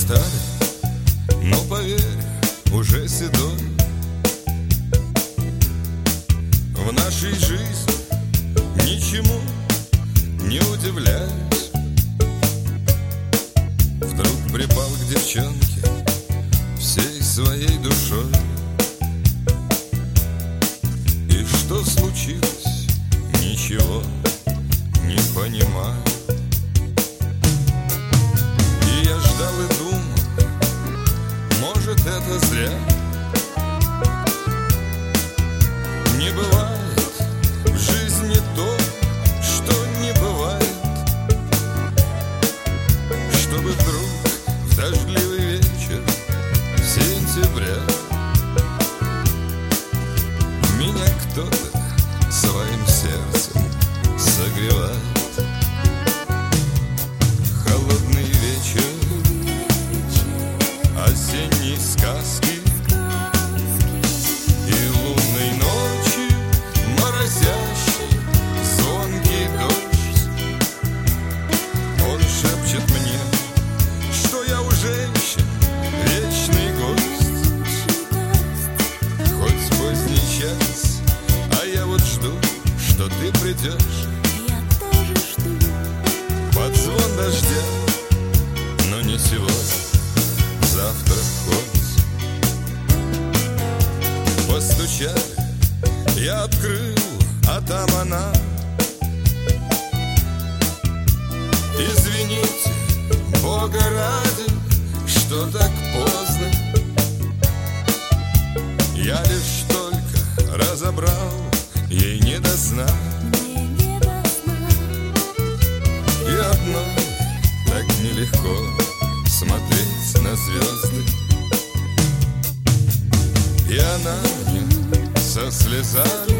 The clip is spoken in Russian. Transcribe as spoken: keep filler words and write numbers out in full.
старый, но поверь, уже седой. В нашей жизни ничему не удивляюсь. Вдруг припал к девчонке всей своей душой. И что случилось, ничего не понимаю. И я ждал и думал, может, это зря. Не бывает в жизни то, что не бывает, чтобы вдруг в дождливый вечер сентября меня кто-то своим сердцем согревает. Холодный вечер осенней сказки и лунной ночи морозящий звонкий дождь. Он шепчет мне, что я у женщин вечный гость. Хоть поздний час, а я вот жду, что ты придешь. Я тоже жду. Под звон дождя, но не сегодня, завтра хоть. Постучали, я открыл, а там она. Извините, Бога ради, что так поздно. Я лишь только разобрал, ей не до сна. Мне не до сна. И одной так нелегко смотреть на звезды. И она мне со слезами